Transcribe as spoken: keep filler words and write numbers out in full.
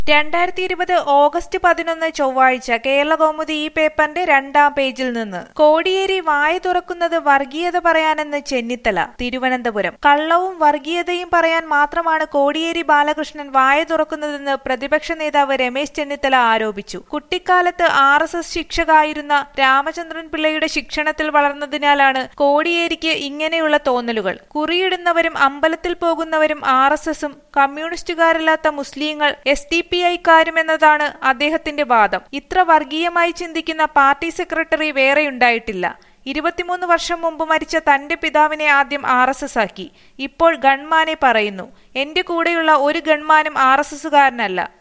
രണ്ടായിരത്തി ഇരുപത് ഓഗസ്റ്റ് പതിനൊന്ന് ചൊവ്വാഴ്ച കേരളകൗമുദി ഈ പേപ്പറിന്റെ രണ്ടാം പേജിൽ നിന്ന് കോടിയേരി വായ തുറക്കുന്നത് വർഗീയത പറയാനെന്ന് ചെന്നിത്തല. തിരുവനന്തപുരം. കള്ളവും വർഗീയതയും പറയാൻ മാത്രമാണ് കോടിയേരി ബാലകൃഷ്ണൻ വായ തുറക്കുന്നതെന്ന് പ്രതിപക്ഷ നേതാവ് രമേശ് ചെന്നിത്തല ആരോപിച്ചു. കുട്ടിക്കാലത്ത് ആർ എസ് എസ് ശിക്ഷകായിരുന്ന രാമചന്ദ്രൻ പിള്ളയുടെ ശിക്ഷണത്തിൽ വളർന്നതിനാലാണ് കോടിയേരിക്ക് ഇങ്ങനെയുള്ള തോന്നലുകൾ. കുറിയിടുന്നവരും അമ്പലത്തിൽ പോകുന്നവരും ആർ എസ് എസും കമ്മ്യൂണിസ്റ്റുകാരല്ലാത്ത മുസ്ലിങ്ങൾ എസ് ഡി പി ഐക്കാരുമെന്നതാണ് അദ്ദേഹത്തിന്റെ വാദം. ഇത്ര വർഗീയമായി ചിന്തിക്കുന്ന പാർട്ടി സെക്രട്ടറി വേറെയുണ്ടായിട്ടില്ല. ഇരുപത്തിമൂന്ന് വർഷം മുമ്പ് മരിച്ച തന്റെ പിതാവിനെ ആദ്യം ആർ എസ് എസ് ആക്കി. ഇപ്പോൾ ഗൺമാനെ പറയുന്നു. എന്റെ കൂടെയുള്ള ഒരു ഗൺമാനും ആർ എസ് എസുകാരനല്ല.